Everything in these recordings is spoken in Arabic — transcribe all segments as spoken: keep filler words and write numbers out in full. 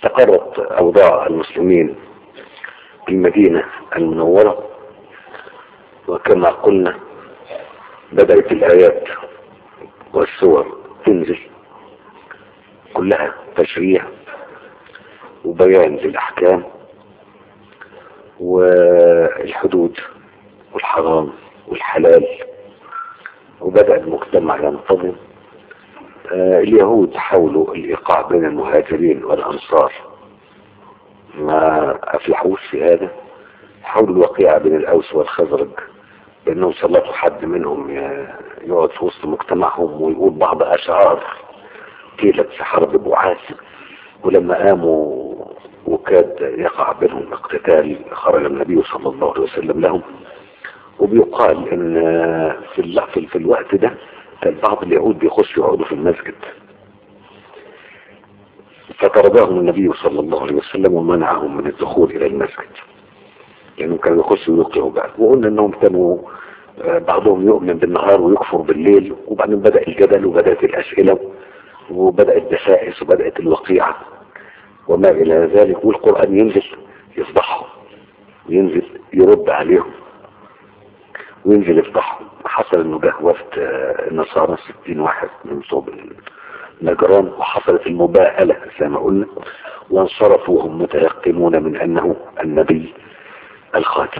استقرت أوضاع المسلمين في المدينة المنورة، وكما قلنا بدأت الآيات والسور تنزل كلها تشريع وبيان للأحكام والحدود والحرام والحلال، وبدأ المجتمع ينتظم. آه اليهود حاولوا الإيقاع بين المهاجرين والأنصار، ما أفلحوش في هذا. حاولوا الوقيعة بين الأوس والخزرج بأنهم سلطوا حد منهم يقعد في وسط مجتمعهم ويقول بعض أشعار قيلت في حرب بوعاث، ولما قاموا وكاد يقع بينهم اقتتال خرج النبي صلى الله عليه وسلم لهم. وبيقال ان في في, في الوقت ده كان بعض اليهود بيخشوا يقعدوا في المسجد، فطردهم النبي صلى الله عليه وسلم ومنعهم من الدخول الى المسجد لانهم كانوا يخشوا ويوقعوا بعض. وقلنا انهم كانوا بعضهم يؤمن بالنهار ويكفر بالليل، وبعدين بدأ الجدل وبدأت الأسئلة وبدأت الدسائس وبدأت الوقيعة وما إلى ذلك، والقرآن ينزل يفضحهم وينزل يرد عليهم وينزل يفضحهم. حصل انه جه وفد النصارى ستين واحد من صوب نجران، وحصلت المباهلة زي ما قلنا، وانصرفوا هم متيقنون من أنه النبي الخاتم.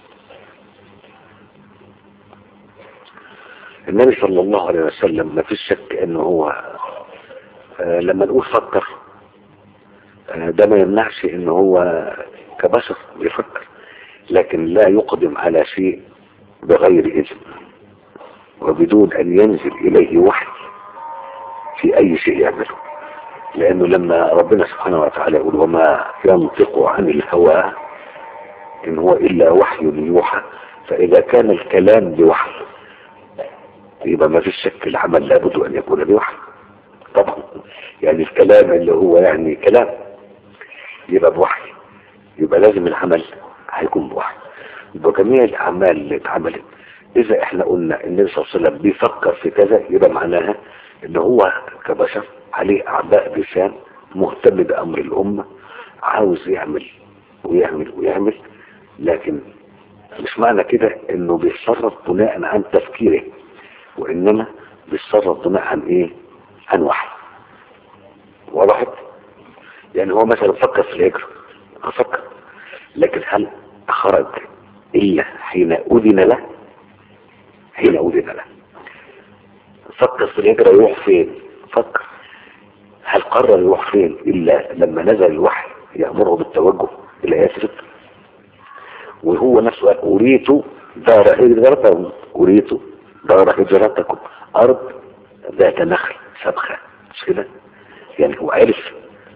النبي صلى الله عليه وسلم ما فيش شك انه هو آه لما نقول فكر آه ده ما يمنعش انه هو كبشر بيفكر، لكن لا يقدم على شيء بغير إذن وبدون ان ينزل اليه وحي في اي شيء يعمله. لانه لما ربنا سبحانه وتعالى يقول وما ينطق عن الهوى ان هو الا وحي يوحى، فاذا كان الكلام بوحي يبقى ما فيش شك العمل لابد ان يكون بوحي طبعا. يعني الكلام اللي هو يعني كلام يبقى بوحي، يبقى لازم العمل هيكون بوحي. يبقى جميع الاعمال اللي اتعملت اذا احنا قلنا النبي صلى الله عليه وسلم بيفكر في كذا، يبقى معناها ان هو كبشر عليه اعباء لسان، مهتم بامر الامه، عاوز يعمل ويعمل ويعمل، لكن مش معنى كده انه بيتصرف بناء عن تفكيره، وانما بيتصرف بناء عن ايه؟ عن وحي. وضحت؟ يعني هو مثلا فكر في الهجرة، افكر، لكن هل خرج الا حين اذن له؟ حين اذن له. فكر في الهجرة يروح فين؟ فكر. هل قرر يروح فين الا لما نزل الوحي يأمره بالتوجه الى يثرب؟ وهو نفسه قال اريد دار هجرتكم، اريد دار هجرتكم ارض ذات نخل سبخة، مش كده؟ يعني هو عرف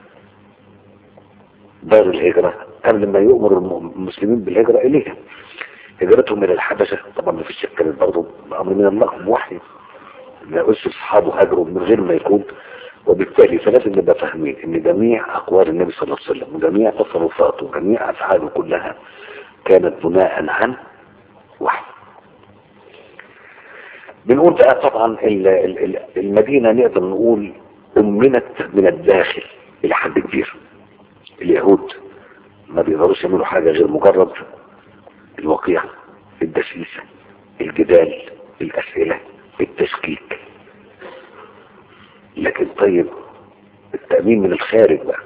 دار الهجرة قبل ما يؤمر المسلمين بالهجرة اليها. هجرتهم الى الحبشة طبعا ما فيش شك كانت برضه امر من الله بوحي، ما يقولش اصحابه هاجروا من غير ما يكون. وبالتالي فلازم نبقى فاهمين ان جميع اقوال النبي صلى الله عليه وسلم وجميع تصرفاته وجميع افعاله كلها كانت بناء عن وحي. بنقول بقى طبعا المدينة نقدر نقول أمنت من الداخل إلى حد كبير. اليهود ما بيقدروش يعملوا حاجة غير مجرد الوقيع، الدسيسة، الجدال، الأسئلة، التشكيك. لكن طيب التأمين من الخارج بقى.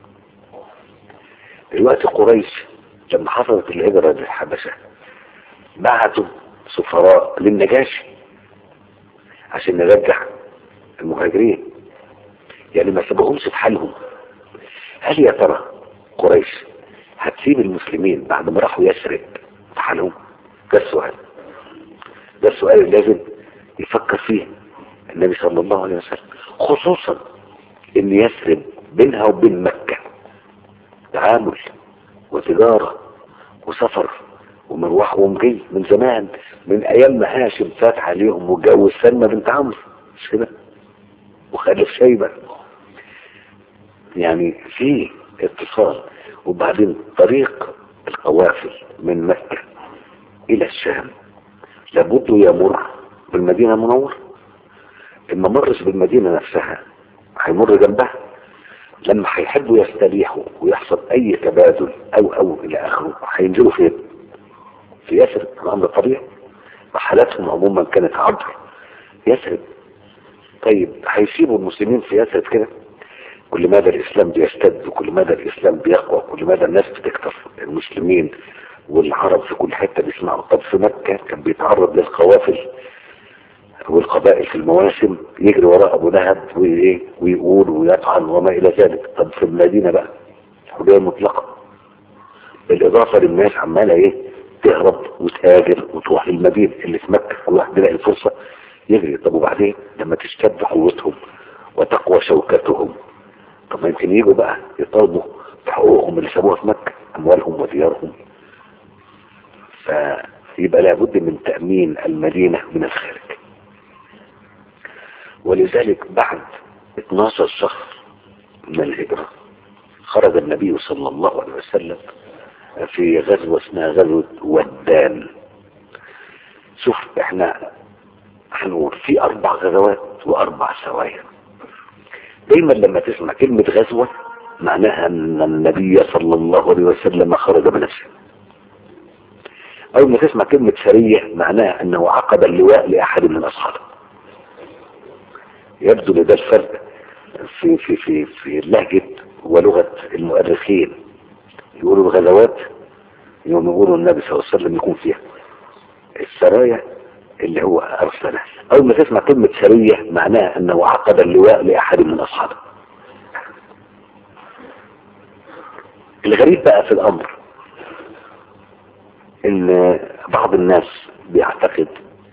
دلوقتي قريش لما حصلت الهجرة للحبشة بعتوا سفراء للنجاشي عشان نرجع المهاجرين، يعني ما سبقهمش في حالهم. هل يا ترى قريش هتسيب المسلمين بعد ما راحوا يثرب في حالهم؟ ده السؤال، ده السؤال اللي لازم يفكر فيه النبي صلى الله عليه وسلم، خصوصا ان يثرب بينها وبين مكة تعامل وتجارة وسفر ومروح ومجي من زمان، من ايام ما هاشم فات عليهم وجوز سلمى بنت عمرو، مش كده؟ وخلف شيبة، يعني في اتصال. وبعدين طريق القوافل من مكة الى الشام لابد يمر بالمدينة المنورة. اما مرش بالمدينة نفسها هيمر جنبها، لما هيحبوا يستريحوا ويحصل اي تبادل او او الى اخره هينزلوا فين؟ في يثرب. الامر طبيعي، رحلاتهم عموما كانت عبر يثرب. طيب هيسيبوا المسلمين في يثرب كده؟ كل مدى الاسلام بيشتد وكل مدى الاسلام بيقوى كل مدى الناس بتكتر، المسلمين والعرب في كل حته بيسمعوا. طب في مكه كان بيتعرض للقوافل والقبائل في المواسم، يجري وراء ابو لهب ويقول ويطعن وما الى ذلك. طب في المدينه بقى حريه مطلقه، بالاضافه للناس عماله ايه تهرب وتهاجر وتروح للمدينه اللي في مكه، الواحد يلاقي الفرصه يجري. طب وبعدين لما تشتد قوتهم وتقوى شوكتهم، طب ما يمكن يجوا بقى يطالبوا بحقوقهم اللي سابوها في مكه، اموالهم وديارهم. فيبقى لابد من تامين المدينه من الخارج. ولذلك بعد اتناشر شهر من الهجرة خرج النبي صلى الله عليه وسلم في غزوة اسمها غزوة ودان. شوف احنا هنقول في اربع غزوات واربع سوايا. دايما لما تسمع كلمة غزوة معناها ان النبي صلى الله عليه وسلم خرج بنفسه. اول ما تسمع كلمة سرية معناها انه عقد اللواء لاحد من اصحابه. يبدو لده الفرق في في في في لهجة ولغة المؤرخين. يقولوا الغزوات يوم يقولوا النبي صلى الله عليه وسلم يكون فيها، السرايا اللي هو أرسلها. أول ما تسمع كلمة سرية معناها أنه عقد اللواء لأحد من أصحابه. الغريب بقى في الأمر إن بعض الناس بيعتقد،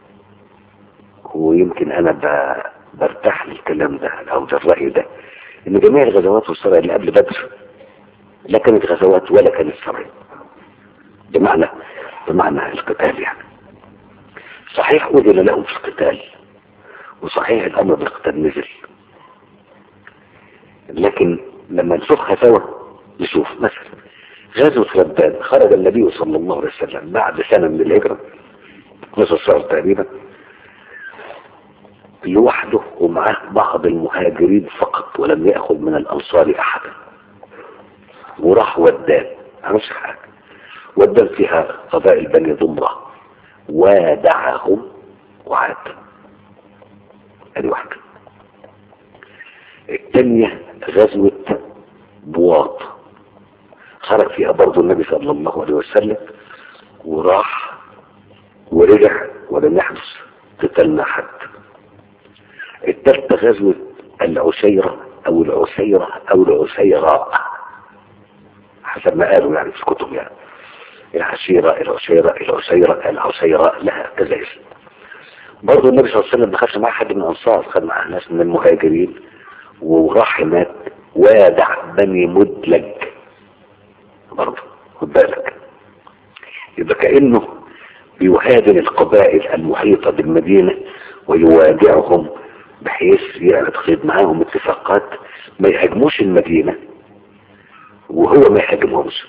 ويمكن أنا برتاح للكلام ده أو الرأي ده، إن جميع الغزوات والسرايا اللي قبل بدر لا كانت غزوات ولا كانت سرايا، بمعنى بمعنى القتال. يعني صحيح أذن لهم في القتال وصحيح الأمر بالقتال نزل، لكن لما نشوفها سوا نشوف مثلا غزوة ردان خرج النبي صلى الله عليه وسلم بعد سنة من الهجرة، نصف شهر تقريبا، لوحده ومعاه بعض المهاجرين فقط، ولم يأخذ من الأنصار أحدا، وراح ودان. عملش حاجة. ودان فيها قبائل بني ضمرة، ودعهم وعاد. ادي واحدة. الثانية غزوة بواط خرج فيها برضو النبي صلى الله عليه وسلم، وراح ورجع ولم يحدث قتال حد. الثالثة غزوة العسيرة او العسيرة او العسيراء حسب ما قالوا يعني في الكتب، يعني العشيرة العسيرة العسيرة العسيراء لها كذا اسم. برضو النبي صلى الله عليه وسلم ما خدش معاه حد من الانصار، خد معاه ناس من المهاجرين، وراح هناك وادع بني مدلج برضو. خد بالك، يبقى كأنه بيهاجم القبائل المحيطة بالمدينة ويوادعهم بحيث يعقد معاهم اتفاقات ما يهاجموش المدينة وهو ما يهاجمهمش.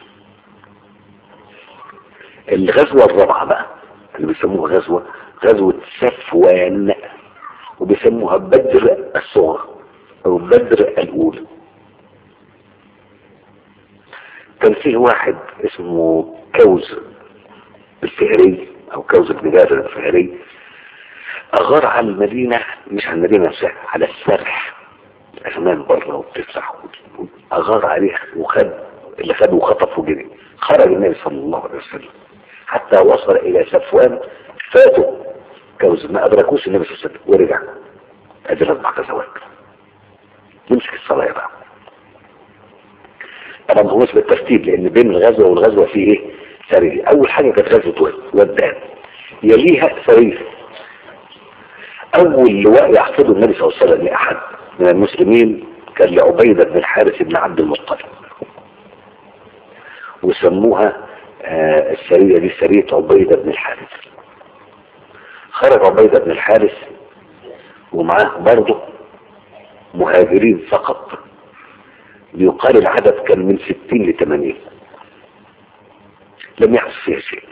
الغزوة الرابعة بقى اللي بيسموها غزوة غزوة صفوان، وبيسموها بدر الصغرى او بدر الاولى. كان فيه واحد اسمه كوز الفهري او كوز بن جابر الفهري، اغار على المدينة، مش على المدينة نفسها، على السرح الأغنام بره وبتفتح، اغار عليها وخد اللي خده وخطف وجري. خرج النبي صلى الله عليه وسلم حتى وصل الى صفوان، فاتوا كوز ما ادركوش النبي صلى الله عليه وسلم ورجع. ادي الاربع غزوات. نمسك الصلاة بقى. طبعا ما هوش بالترتيب لان بين الغزوة والغزوة فيه ايه سرية. اول حاجة كانت غزوة ودان، يليها سرية. اول لواء يحفظه النبي صلى الله عليه وسلم لاحد من المسلمين كان لعبيدة بن الحارث بن عبد المطلب، وسموها آه السرية دي سرية عبيدة بن الحارث. خرج عبيدة بن الحارث ومعاه برضه مهاجرين فقط، بيقال العدد كان من ستين لثمانين. لم يحدث فيها شيء،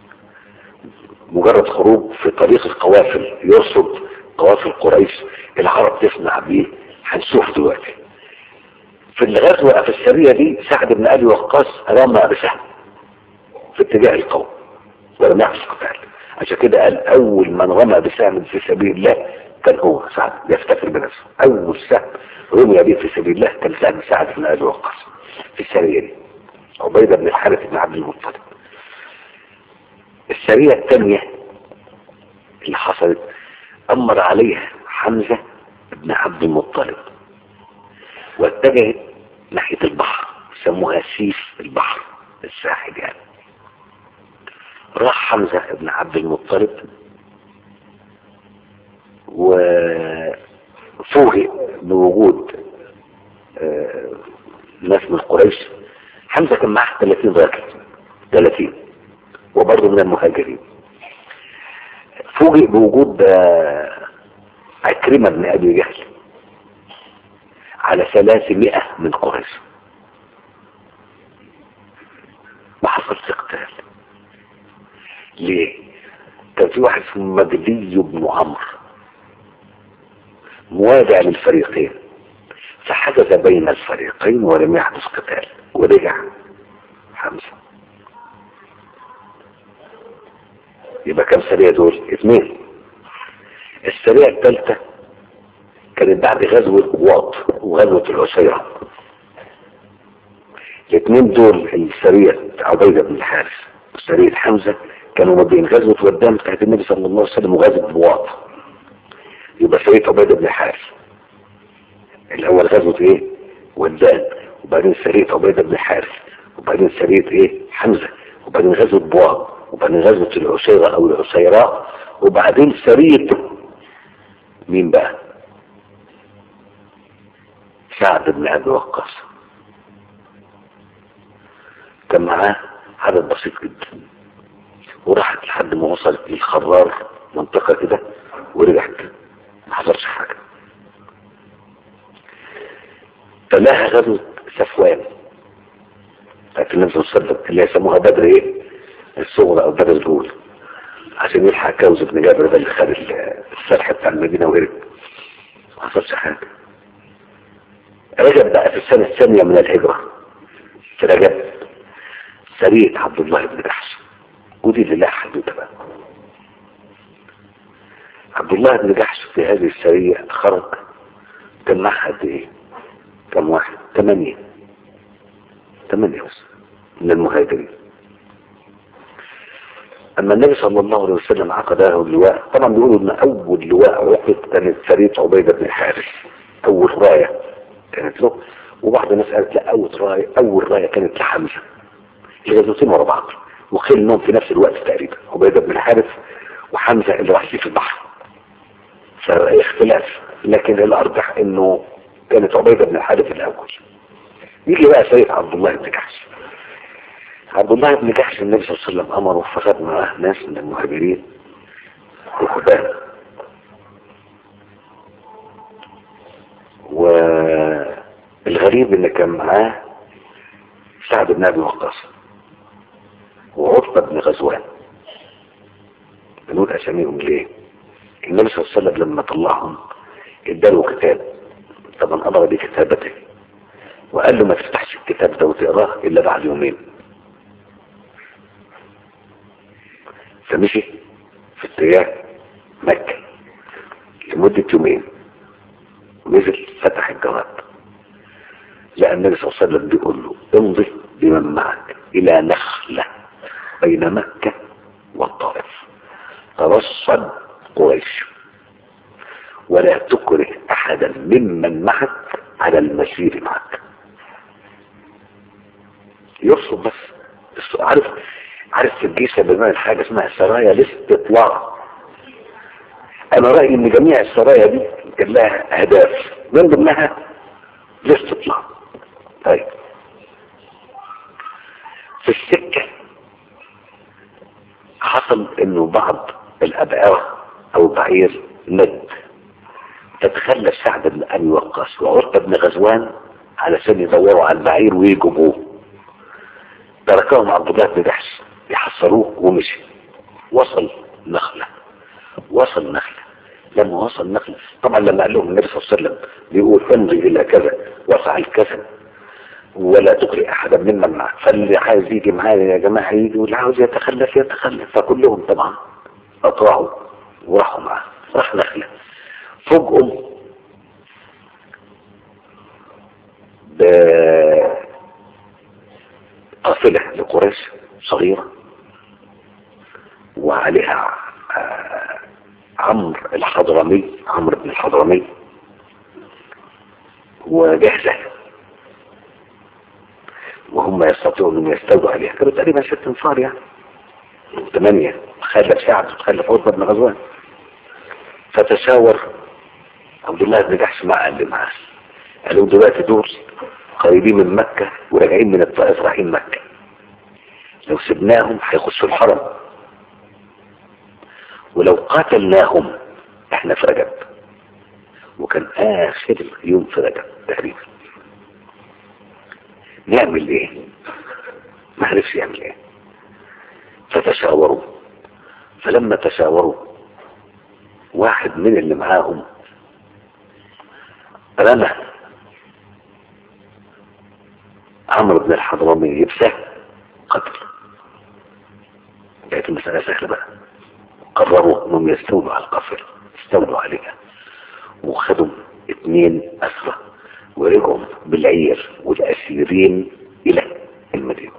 مجرد خروج في طريق القوافل يرصد قوافل قريش. العرب تسمع بيه، هنشوف دلوقتي. في الغزوة في السرية دي سعد بن ابي وقاص رمى بسهم في اتجاه القوم ولم يحدث قتال. عشان كده قال اول من رمى بسهم في سبيل الله كان هو سعد، يفتخر بنفسه. اول سهم رمي به في سبيل الله كان سهم سعد بن ابي وقاص في السرية دي. عبيدة بن الحارث بن عبد المطلب. السرية الثانية اللي حصلت امر عليها حمزة بن عبد المطلب واتجه ناحية البحر، سموها سيف البحر الساحل يعني. راح حمزة بن عبد المطلب وفوجئ بوجود آه ناس من قريش. حمزة كان معه ثلاثين راكب، ثلاثين، وبرضه من المهاجرين. فوجئ بوجود آه عكرمة بن ابي جهل على ثلاثمائة من قريش. ما حصلش قتال. ليه؟ كان في واحد اسمه مجدي بن عمرو موادع للفريقين، فحدث بين الفريقين ولم يحدث قتال، ورجع حمزة. يبقى كم سرية دول؟ اثنين. السرية الثالثة كانت بعد غزوة واط وغزوة العشيرة. الاثنين دول السرية عبيدة بن الحارث وسرية حمزة كانوا ما بين غزوة ودان بتاعت النبي صلى الله عليه وسلم وغزوة واط. يبقى سرية عبيدة بن الحارث الاول غزوة ايه؟ ودان، وبعدين سرية عبيدة بن الحارث، وبعدين سرية ايه؟ حمزة، وبعدين غزوة بواط، وبعدين غزوة العشيرة او العشيراء، وبعدين سرية مين بقى؟ سعد بن ابي وقاص. كان معاه عدد بسيط جدا، وراحت لحد ما وصلت للخرار منطقة كده ورجعت، ما حصلش حاجة. فلاها غزوة صفوان بتاعت النبي صلى الله عليه وسلم اللي يسموها بدر ايه؟ الصغرى او بدر الاولى، عشان يلحق كوز بن جابر ده اللي خد السلح بتاع المدينة وهرب. ما حصلش حاجة. رجب بقى في السنة الثانية من الهجرة، في رجب سرية عبد الله بن جحش، ودي اللي لها حدوته بقى. عبد الله بن جحش في هذه السرية خرج، كان معها قد ايه؟ كم واحد؟ ثمانية ثمانية بس من المهاجرين. اما النبي صلى الله عليه وسلم عقد له اللواء، طبعا بيقولوا ان اول لواء عقد كانت سرية عبيدة بن الحارث، اول راية كانت له، وبعض الناس قالت لا اول راية اول راية كانت لحمزة. الغزوتين ورا بعض وخيل انهم في نفس الوقت تقريبا، عبيدة بن الحارث وحمزة اللي راح في البحر، فاختلاف، لكن الارجح انه كانت عبيدة بن الحارث الاول. يجي بقى سيد عبد الله بن جحش. عبد الله بن جحش النبي صلى الله عليه وسلم امره فخد معاه ناس من المهاجرين ركبان، والغريب ان كان معاه سعد بن ابي وقاص وعتبة بن غزوان. بنقول اساميهم ليه؟ النبي صلى الله عليه وسلم لما طلعهم اداله كتاب، طبعا امر بكتابته، وقال له ما تفتحش الكتاب ده وتقراه الا بعد يومين. فمشي في اتجاه مكة لمدة يومين، ونزل فتح الجواب، لأن النبي صلى الله عليه وسلم بيقول له امضي بمن معك إلى نخلة بين مكة والطائف، ترصد قريش ولا تكره أحدا ممن معك على المسير معك. يرصد بس. عارف عارف في الجيش بمعنى حاجة اسمها سرايا الاستطلاع. انا رأيي ان جميع السرايا دي كان لها اهداف من ضمنها الاستطلاع. طيب في السكة حصل انه بعض الابعار او بعير ند، تتخلى سعد بن ابي وقاص وعتبة بن غزوان علشان يدوروا على البعير ويجيبوه. تركهم عبد الله بن جحش يحصروه ومشي. وصل نخلة وصل نخلة لما وصل نخلة طبعا لما قال لهم النبي صلى الله عليه وسلم بيقول امضي الى كذا وافعل كذا، ولا تقرئ احدا ممن معك، فاللي عايز يجي معايا يا جماعه يجي، واللي عاوز يتخلف يتخلف. فكلهم طبعا اطاعوا وراحوا معاه. راح نخله فوجئوا بقافله لقريش صغيره وعليها عمرو الحضرمي، عمرو بن الحضرمي، وجهزة، وهم يستطيعون ان يستولوا عليها. كانوا تقريبا ست انفار يعني، ثمانية، خلف سعد وخلف عتبة بن غزوان. فتشاور عبد الله بن جحش مع اللي معاه، قالوا دلوقتي دول قريبين من مكة وراجعين من الطائف رايحين مكة، لو سبناهم هيخشوا الحرم، ولو قاتلناهم احنا في رجب، وكان اخر يوم في رجب تقريبا، نعمل ايه؟ ما عرفش يعمل ايه. فتشاوروا، فلما تشاوروا واحد من اللي معاهم رمى عمرو بن الحضرمي يبسه قتل. بقت المسألة سهلة بقى. قرروا انهم يستولوا على القافلة، استولوا عليها وخدوا اثنين اسرى ورجعوا بالعير والاسيرين الى المدينة.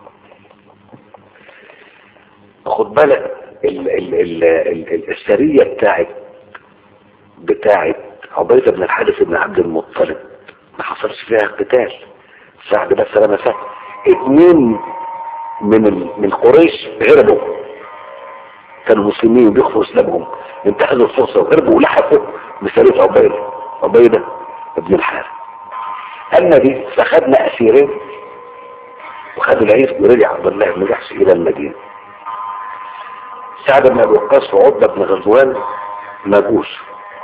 خد بالك ال ال ال ال السرية بتاعت بتاعت عبيدة بن الحارث بن عبد المطلب ما حصلش فيها قتال، سعد بس رمى سهل. اثنين من من قريش هربوا، كانوا مسلمين بيخفوا اسلامهم، انتهزوا الفرصه وهربوا ولحقوا بسريه عبيده عبيده بن الحارث. اما دي فخدنا اسيرين وخدوا العير ورجع عبد الله بن جحش الى المدينه. سعد بن ابي وقاص وعتبه بن غزوان ما جوش.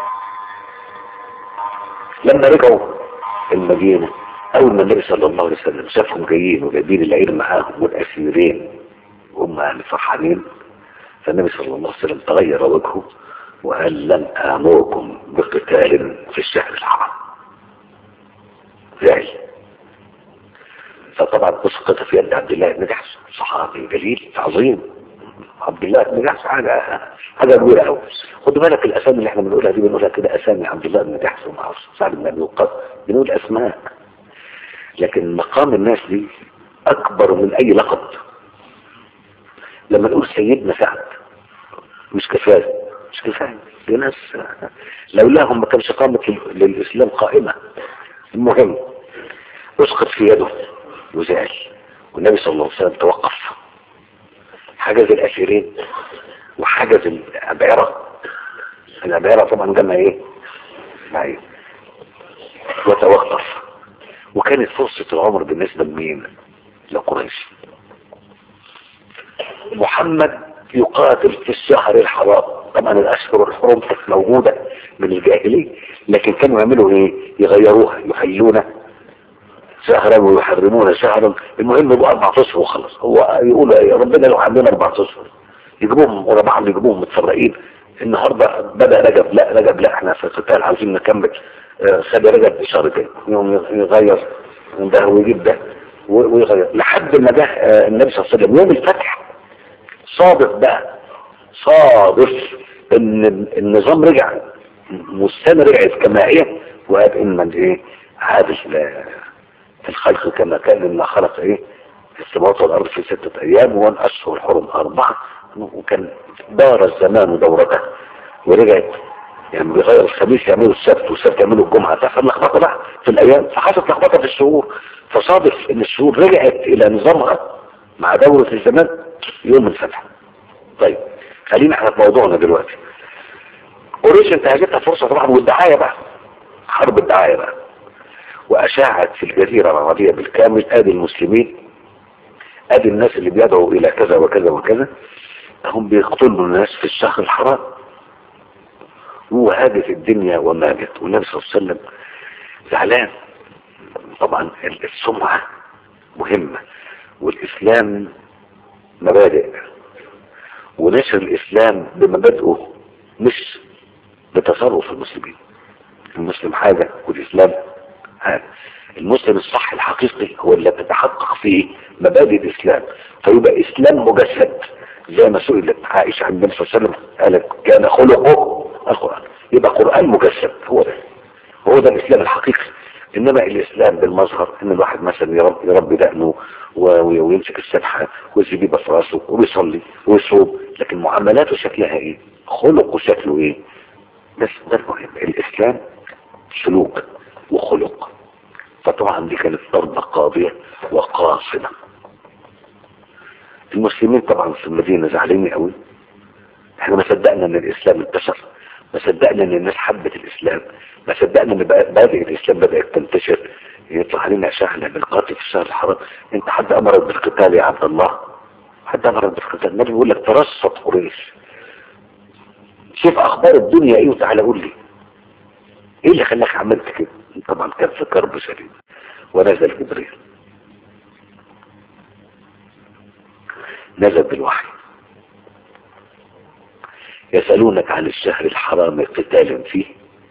لما رجعوا المدينه اول ما النبي صلى الله عليه وسلم شافهم جايين وجايبين العير معاهم والاسيرين وهم يعني فرحانين، فالنبي صلى الله عليه وسلم تغير وجهه وقال لن آمركم بقتال في الشهر الحرام. زعل. فطبعا اسقط في يد عبد الله بن جحش، صحابي جليل عظيم. عبد الله بن جحش حاجه حاجه كبيره قوي. خد بالك الاسامي اللي احنا بنقولها دي بنقولها كده اسامي عبد الله بن جحش ومعرفش سعد بن ابي وقاص، بنقول اسماء، لكن مقام الناس دي اكبر من اي لقب. لما نقول سيدنا سعد مش كفايه، مش كفايه، دي ناس لولاهم ما كانش قامت للاسلام قائمه. المهم اسقط في يده وزعل، والنبي صلى الله عليه وسلم توقف، حجز الاسيرين وحجز الابعره. الابعره طبعا جمع ايه؟ معي. وتوقف، وكانت فرصه العمر بالنسبه لمين؟ لقريش. محمد يقاتل في الشهر الحرام. طبعا الاشهر الحرم كانت موجوده من الجاهليه، لكن كانوا يعملوا ايه؟ يغيروها، يحلون شهرا ويحرمون شهرا. المهم يبقوا اربع اشهر وخلص. هو يقول يا ربنا لو عندنا اربع اشهر يجيبوهم ورا بعض، يجيبوهم متفرقين. النهارده بدا رجب، لا رجب لا احنا في القتال عاوزين نكمل. خلي رجب بشهر تاني، يوم يغير ده ويجيب ده ويغير لحد ما جه النبي صلى الله عليه وسلم يوم الفتح. صادف بقى، صادف ان النظام رجع، والسنه رجعت كما هي، وقال ان ايه؟ عاد الخلق كما كان، لما خلق ايه؟ السماوات والارض في سته ايام والاشهر الحرم اربعه، وكان دار الزمان دورته ورجعت. يعني بيغير الخميس يعملوا السبت والسبت يعملوا الجمعه، تحصل لخبطه بقى في الايام، فحصلت لخبطه في الشهور. فصادف ان الشهور رجعت الى نظامها مع دوره الزمان يوم الفتح. طيب خلينا احنا في موضوعنا دلوقتي. قريش انتهجتها فرصه طبعا، والدعايه بقى، حرب الدعايه بقى، واشاعت في الجزيره العربيه بالكامل ادي المسلمين، ادي الناس اللي بيدعوا الى كذا وكذا وكذا، هم بيقتلوا الناس في الشهر الحرام. وهاجت الدنيا وماجت، والنبي صلى الله عليه وسلم زعلان. طبعا السمعه مهمه، والاسلام مبادئ، ونشر الاسلام بمبادئه مش بتصرف المسلمين. المسلم حاجة والاسلام حاجة. المسلم الصح الحقيقي هو اللي تتحقق فيه مبادئ الاسلام، فيبقى اسلام مجسد. زي ما سئلت عائشة عن النبي صلى الله عليه وسلم قالت كان خلقه القرآن، يبقى قرآن مجسد. هو ده هو ده الاسلام الحقيقي. انما الاسلام بالمظهر ان الواحد مثلا يرب يربي دقنه ويمسك السبحة والزبيبة في راسه ويصلي ويصوم، لكن معاملاته شكلها ايه؟ خلقه شكله ايه؟ بس ده المهم. الاسلام سلوك وخلق. فطبعا دي كانت ضربة قاضية وقاصمة. المسلمين طبعا في المدينة زعلانين قوي. احنا ما صدقنا ان الاسلام انتشر، ما صدقنا ان الناس حبت الاسلام، ما صدقنا ان مبادئ الاسلام بدأت تنتشر. يطلع علينا اشاعنا بالقتل في الشهر الحرام. انت حد امرك بالقتال يا عبد الله؟ حد امرك بالقتال؟ النبي بيقول لك ترصد قريش، شوف اخبار الدنيا ايه وتعالى قول لي ايه اللي خلاك عملت كده. طبعا كان في كرب شديد. ونزل جبريل، نزل بالوحي: يسألونك عن الشهر الحرام قتال فيه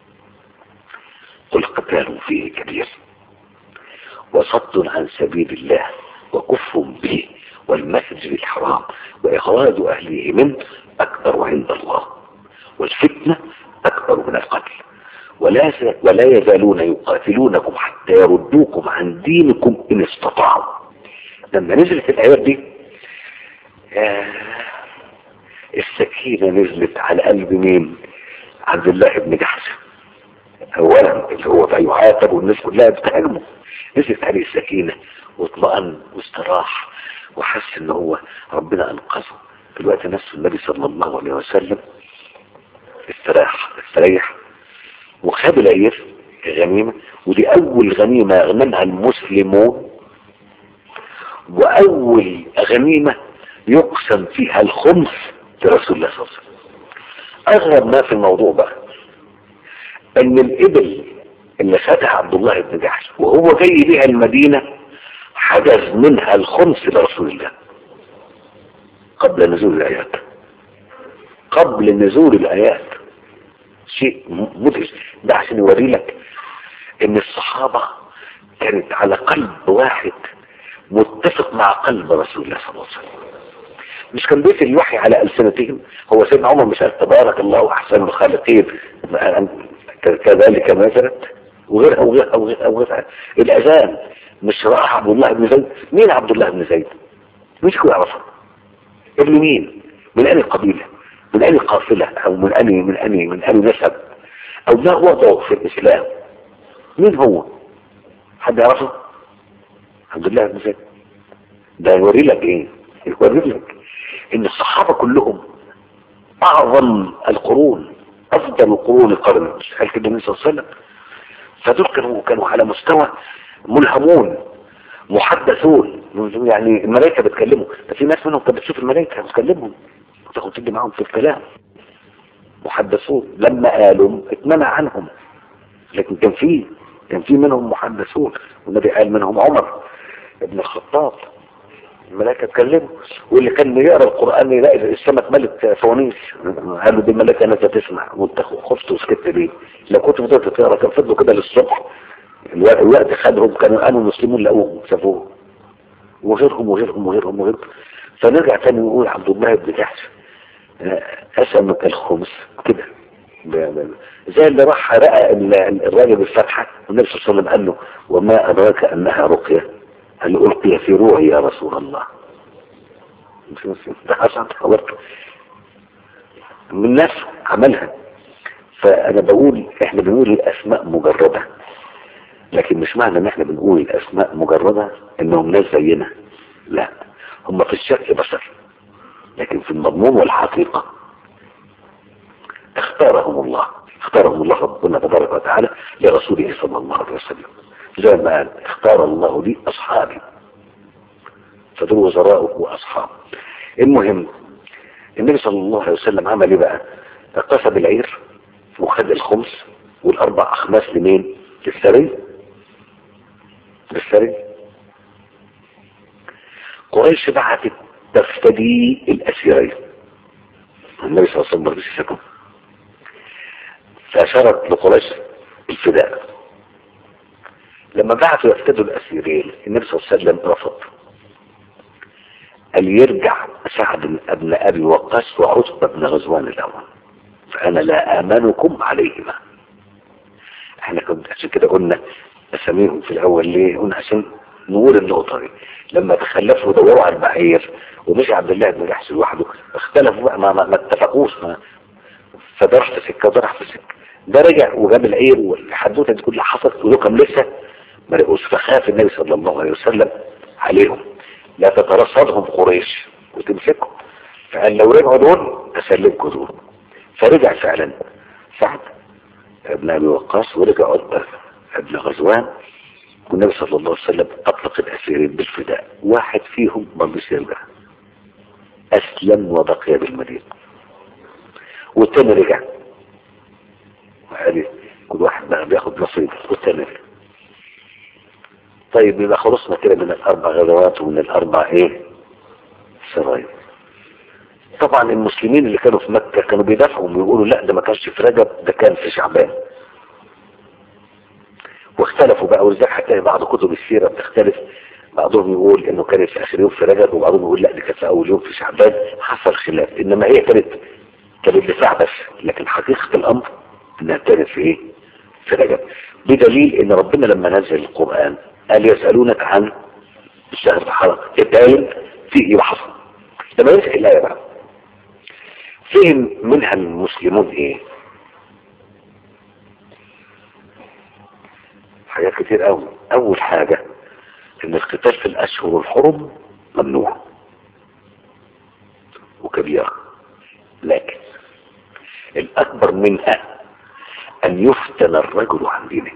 قل قتال فيه كبير وصد عن سبيل الله وكفر به والمسجد الحرام وإخراج أهله منه أكبر عند الله والفتنة أكبر من القتل ولا ولا يزالون يقاتلونكم حتى يردوكم عن دينكم إن استطاعوا. لما نزلت الآيات دي آه السكينة نزلت على قلب مين؟ عبد الله بن جحش اولا، اللي هو بقى يعاتب والناس كلها بتهاجمه. نزلت عليه السكينة واطمأن واستراح وحس ان هو ربنا انقذه. في الوقت نفسه النبي صلى الله عليه وسلم استراح استريح وخد العير غنيمة، ودي اول غنيمة اغنمها المسلمون واول غنيمة يقسم فيها الخمس لرسول الله صلى الله عليه وسلم. اغرب ما في الموضوع بقى ان الابل اللي خدها عبد الله بن جحش وهو جاي بيها المدينة حجز منها الخمس لرسول الله قبل نزول الايات. قبل نزول الايات. شيء مدهش. ده عشان يوري لك ان الصحابة كانت على قلب واحد متفق مع قلب رسول الله صلى الله عليه وسلم. مش كان بيت الوحي على ألسنتهم. هو سيدنا عمر مش قال تبارك الله احسن الخالقين كذلك نزلت وغيرها وغيرها وغيرها وغيرها. الاذان مش راح عبد الله بن زيد. مين عبد الله بن زيد؟ مش كل يعرفه. ابن مين؟ من انهي قبيله؟ من انهي قافله؟ او من انهي من انهي من انهي نسب؟ او ما وضعه في الاسلام؟ مين هو؟ حد يعرفه؟ عبد الله بن زيد. ده يوري لك ايه؟ يوري لك ان الصحابة كلهم اعظم القرون، افضل القرون قرن، قال كده النبي صلى الله عليه وسلم. فدول كانوا كانوا على مستوى ملهمون محدثون. يعني الملائكة بتكلموا، في ناس منهم كانت بتشوف الملائكة بتكلمهم وتاخد تدي معاهم في الكلام. محدثون لما قالوا اتمنع عنهم، لكن كان في كان في منهم محدثون، والنبي قال منهم عمر ابن الخطاب. الملائكة تكلموا، واللي كان يقرأ القرآن يلاقي السمك ملك فوانيس. قالوا دي الملائكة نازلة تسمع وانت خفت وسكت ليه؟ لو كنت فضلت تقرأ كان فضلوا كده للصبح. الوقت خدهم، كانوا قالوا المسلمون لقوهم شافوهم وغيرهم وغيرهم وغيرهم وغيرهم. فنرجع تاني نقول عبد الله بن جحش أسمك الخمس كده زي اللي راح رأى الراجل بالفتحة والنبي صلى الله عليه وسلم قال له وما أدراك أنها رقية؟ قال له ألقي في روعي يا رسول الله. ده حصل حوالك من ناس عملها. فأنا بقول احنا بنقول الأسماء مجردة، لكن مش معنى ان احنا بنقول الأسماء مجردة انهم ناس زينا. لا، هم في الشكل بشر، لكن في المضمون والحقيقة اختارهم الله اختارهم الله ربنا تبارك وتعالى لرسوله صلى الله عليه وسلم. زي ما قال اختار الله لي أصحابي، فدول وزراءه وأصحابه. المهم النبي صلى الله عليه وسلم عمل ايه بقى؟ قسم العير وخد الخمس والأربع أخماس لمين؟ للسري للسري قريش بعتت تفتدي الأسيرين. النبي صلى الله عليه وسلم مرضيش يسكن، فأشارت لقريش الفداء. لما بعثوا يفتدوا الأسيرين النبي صلى الله عليه وسلم رفض، قال يرجع سعد بن أبي وقاص وعتبة بن غزوان الأول، فأنا لا آمنكم عليهما. احنا كنت عشان كده قلنا أسميهم في الأول ليه؟ قلنا عشان نقول النقطة دي. لما تخلفوا ودوروا على البعير ومشي عبد الله بن جحش لوحده، اختلفوا بقى، ما, ما, ما اتفقوش، ما فده راح في سكة وده راح في سكة. ده رجع وجاب العير والحدوته دي كلها حصلت ولكم لسه ما لقوش، فخاف النبي صلى الله عليه وسلم عليهم لا تترصدهم قريش وتمسكهم، فقال لو رجعوا دول اسلمكم دول. فرجع فعلا سعد ابن ابي وقاص ورجع عتبة ابن غزوان، والنبي صلى الله عليه وسلم اطلق الاسيرين بالفداء. واحد فيهم ما رضيش يرجع، اسلم وبقي بالمدينه، والتاني رجع. يعني كل واحد بقى بياخد نصيب والتاني رجع. طيب يبقى خلصنا كده من الاربع غزوات ومن الاربع ايه سرايا. طبعا المسلمين اللي كانوا في مكة كانوا بيدافعوا ويقولوا لا ده ما كانش في رجب، ده كان في شعبان. واختلفوا بقى، ولذلك هتلاقي بعض كتب السيرة بتختلف، بعضهم يقول انه كانت في اخر يوم في رجب، وبعضهم يقول لا دي كانت في اول يوم في شعبان. حصل خلاف، انما هي كانت كانت دفاع بس، لكن حقيقة الامر انها كانت في ايه في رجب. بدليل ان ربنا لما نزل القرآن قال يسألونك عن الشهر الحرام الدائم فيه يبحثون. لما يمسك الآية بقى فهم منها المسلمون ايه؟ حاجات كتير قوي. اول حاجة ان القتال في الاشهر الحرم ممنوع وكبيرة، لكن الاكبر منها ان يفتن الرجل عن دينه،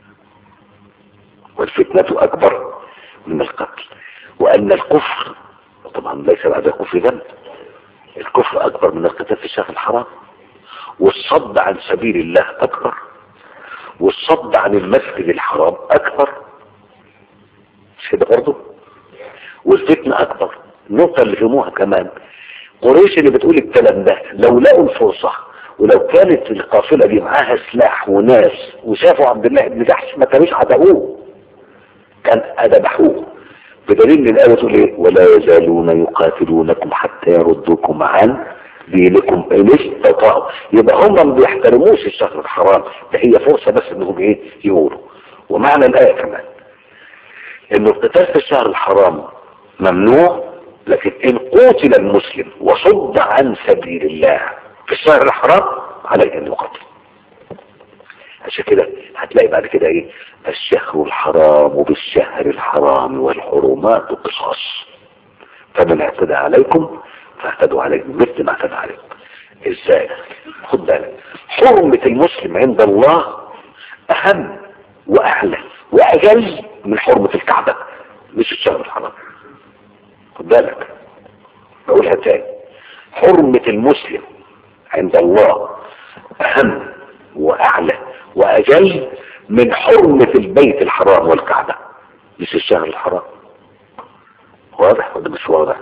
والفتنة اكبر من القتل، وان الكفر طبعا ليس بعد الكفر ذنب، الكفر اكبر من القتال في الشهر الحرام، والصد عن سبيل الله اكبر، والصد عن المسجد الحرام اكبر، مش كده برضه؟ والفتنة اكبر. النقطة اللي فهموها كمان قريش اللي بتقول الكلام ده لو لقوا الفرصة ولو كانت القافلة دي معاها سلاح وناس وشافوا عبد الله بن جحش ما كانوش عدوه، كان ذبحوه. بدليل ان الايه تقول ايه؟ ولا يزالون يقاتلونكم حتى يردوكم عن دينكم ان استطاعوا. يبقى هم ما بيحترموش الشهر الحرام، ده هي فرصه بس انهم ايه يقولوا. ومعنى الايه كمان ان القتال في الشهر الحرام ممنوع، لكن ان قتل المسلم وصد عن سبيل الله في الشهر الحرام عليه ان يقتل. عشان كده هتلاقي بعد كده ايه؟ الشهر الحرام بالشهر الحرام والحرمات قصاص، فمن اعتدى عليكم فاعتدوا عليكم مثل ما اعتدى عليكم. ازاي؟ خد بالك، حرمة المسلم عند الله اهم واعلى واجل من حرمة الكعبة، مش الشهر الحرام. خد بالك بقولها تاني، حرمة المسلم عند الله اهم واعلى واجل من حرمة البيت الحرام والكعبة، مش الشهر الحرام. واضح ولا مش واضح؟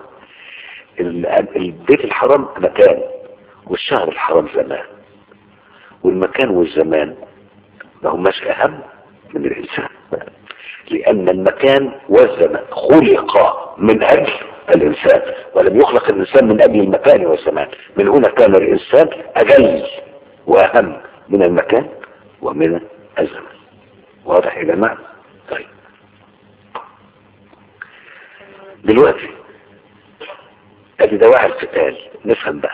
البيت الحرام مكان والشهر الحرام زمان، والمكان والزمان ما هماش اهم من الانسان، لان المكان والزمان خلق من اجل الانسان ولم يخلق الانسان من اجل المكان والزمان. من هنا كان الانسان اجل واهم من المكان ومن الزمان. واضح يا جماعه؟ طيب دلوقتي ادي دواعي القتال. نفهم بقى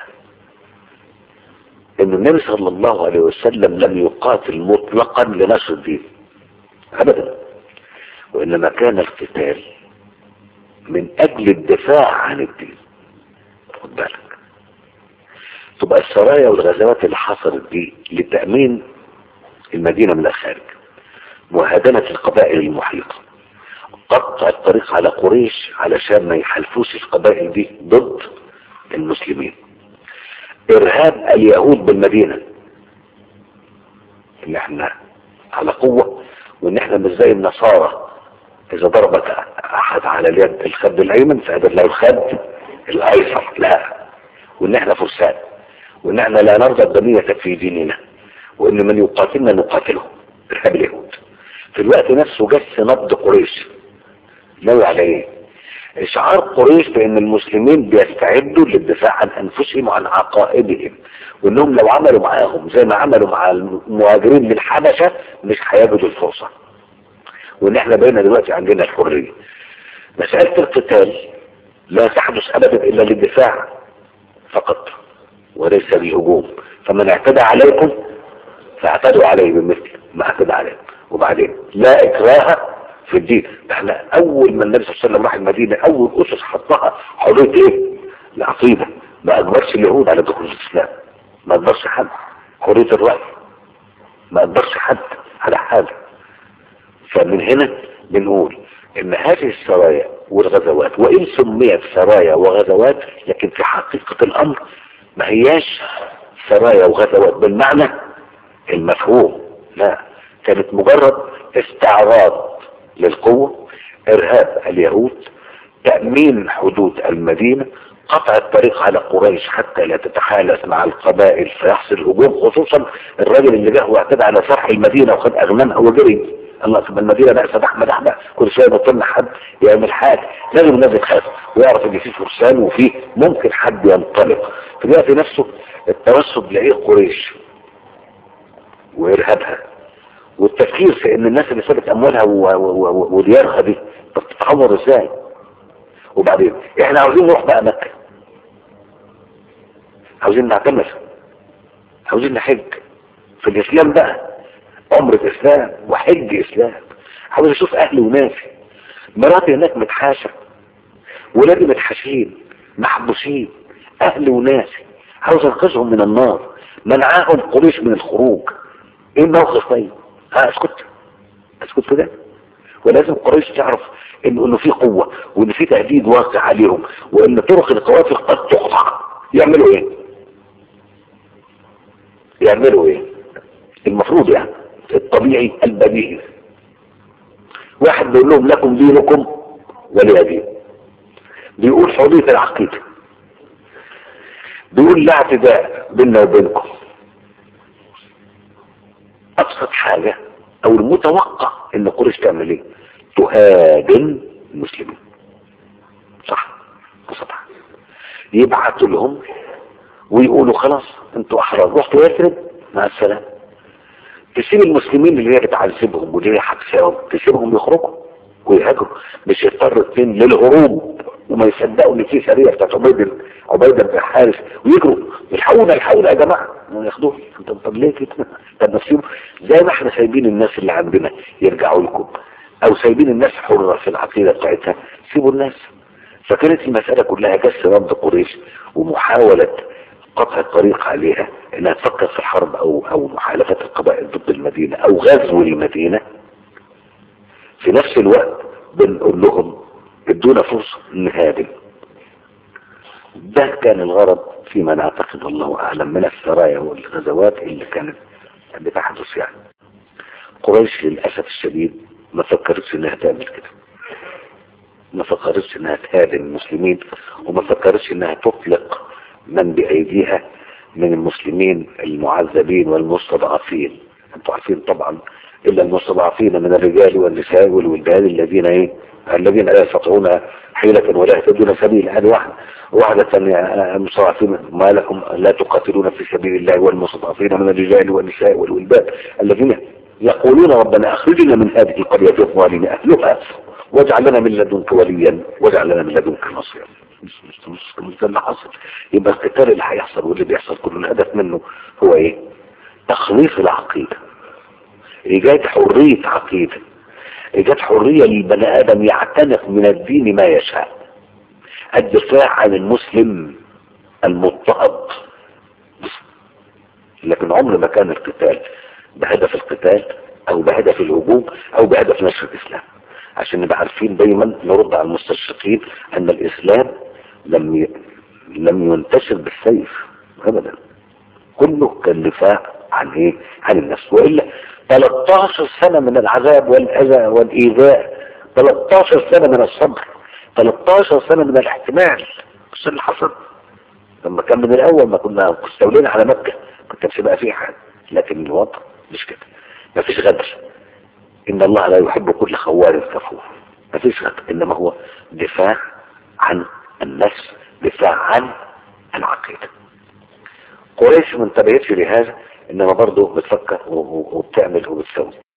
ان النبي صلى الله عليه وسلم لم يقاتل مطلقا لنشر الدين ابدا، وانما كان القتال من اجل الدفاع عن الدين. خد بالك، تبقى السرايا والغزوات اللي حصلت دي لتأمين المدينة من الخارج، مهادنة القبائل المحيطة، قطع الطريق على قريش علشان ما يحالفوش القبائل دي ضد المسلمين، ارهاب اليهود بالمدينة ان احنا على قوة، وان احنا مش زي النصارى اذا ضربت احد على اليد الخد الايمن فهدر له الخد الايسر، لا، وان احنا فرسان، وان احنا لا نرضى الدنية في ديننا، وان من يقاتلنا نقاتله، ارهاب اليهود. في الوقت نفسه جس نبض قريش. ناوي على ايه؟ اشعار قريش بان المسلمين بيستعدوا للدفاع عن انفسهم وعن عقائدهم، وانهم لو عملوا معاهم زي ما عملوا مع المهاجرين من الحبشة مش هيجدوا الفرصة، وان احنا بقينا دلوقتي عندنا الحرية. مسألة القتال لا تحدث ابدا الا للدفاع فقط وليس للهجوم، فمن اعتدى عليكم فاعتدوا عليه بمثل ما اعتدى عليكم. وبعدين لا اكراه في الدين. احنا اول ما النبي صلى الله عليه وسلم راح المدينة اول اسس حطها حرية ايه؟ العقيدة. ما اجبرش اليهود على دخول الاسلام، ما اجبرش حد. حرية الرأي، ما اجبرش حد على حاجة. فمن هنا بنقول ان هذه السرايا والغزوات وان سميت سرايا وغزوات لكن في حقيقة الامر ما هياش سرايا وغزوات بالمعنى المفهوم، لا، كانت مجرد استعراض للقوة، ارهاب اليهود، تأمين حدود المدينة، قطع الطريق على قريش حتى لا تتحالف مع القبائل فيحصل هجوم، خصوصا الراجل اللي جه واعتدى على فرح المدينة وخد اغنامها وجري. الله تبقى المدينة بقى سدح مدح بقى كل شوية بطلنا حد يعمل حاجة، لازم الناس تخاف ويعرف ان في فرسان وفي ممكن حد ينطلق. في الوقت نفسه التوسد لإيه قريش وإرهابها والتفكير في ان الناس اللي سابت اموالها وديارها دي تتعور ازاي. وبعدين احنا عاوزين نروح بقى مكة، عاوزين نعتمر، عاوزين نحج في الاسلام بقى، عمرة اسلام وحج اسلام. عاوز اشوف اهلي وناسي، مراتي هناك متحاشة، ولادي متحاشين محبوسين، اهلي وناسي عاوز انقذهم من النار، منعاهم قريش من الخروج. ايه الموقف طيب؟ ها اسكت اسكت في ده؟ ولازم قريش تعرف انه انه في قوة وان في تهديد واقع عليهم وان طرق القوافل قد تقطع. يعملوا ايه؟ يعملوا ايه؟ المفروض يعني الطبيعي البديهي واحد بيقول لهم لكم دينكم ولي دين، بيقول حرية العقيدة، بيقول لا اعتداء بيننا وبينكم. ابسط حاجة او المتوقع ان قريش تعمل ايه؟ تهاجم المسلمين، صح؟ بصراحة يبعثوا لهم ويقولوا خلاص انتوا احرار، رحتوا يثرب مع السلامة. تسيب المسلمين اللي هي بتعذبهم واللي هي حبساهم تسيبهم يخرجوا ويهاجروا، مش يضطر الدين للهروب وما يصدقوا ان في سريه بتاعت عبيد عبيده بن الحارث ويجروا الحقونا الحقونا يا جماعه ياخدوه. طب ليه كده؟ طب نسيبهم زي ما احنا سايبين الناس اللي عندنا يرجعوا لكم، او سايبين الناس حره في العقيده بتاعتها، سيبوا الناس. فكانت المساله كلها جس نبض قريش ومحاوله قطع الطريق عليها انها تفكر في الحرب او او محالفه القبائل ضد المدينه او غزو المدينه. في نفس الوقت بنقول لهم ادونا فرصه نهاجم. ده كان الغرض فيما نعتقد الله اعلم من السرايا والغزوات اللي كانت بتحدث. يعني قريش للاسف الشديد ما فكرتش انها تعمل كده، ما فكرتش انها تهاجم المسلمين، وما فكرتش انها تطلق من بايديها من المسلمين المعذبين والمستضعفين. انتوا عارفين طبعا الا المستضعفين من الرجال والنساء والولدان الذين ايه الذين لا يستطيعون حيلة ولا يهتدون سبيل. هذه واحدة واحدة ثانية المستضعفين ما لكم لا تقاتلون في سبيل الله والمستضعفين من الرجال والنساء والولدان الذين يقولون ربنا اخرجنا من هذه القرية الظالم اهلها واجعل لنا من لدنك وليا واجعل لنا من لدنك نصيرا. مش مش مش مش ده اللي حصل. يبقى القتال اللي هيحصل واللي بيحصل كله الهدف منه هو ايه؟ تخليص العقيدة، ايجاد حرية عقيدة، ايجاد حرية للبني ادم يعتنق من الدين ما يشاء، الدفاع عن المسلم المضطهد. لكن عمر ما كان القتال بهدف القتال او بهدف الهجوم او بهدف نشر الاسلام. عشان نبقى عارفين دايما نرد على المستشرقين ان الاسلام لم ي... لم ينتشر بالسيف ابدا، كله كان دفاع عن ايه؟ عن النفس. والا ثلاثة عشر سنة من العذاب والاذى والايذاء، ثلاثة عشر سنة من الصبر، ثلاثة عشر سنة من الاحتمال. مش اللي حصل لما كان من الاول ما كنا مستولين على مكة كنت مش بقى فيه حاجة. لكن الوضع مش كده، ما فيش غدر. إن الله لا يحب كل خوان كفور، مفيش شك، إنما هو دفاع عن النفس، دفاع عن العقيدة. قريش ما انتبهتش لهذا، إنما برضه بتفكر وبتعمل وبتسوي.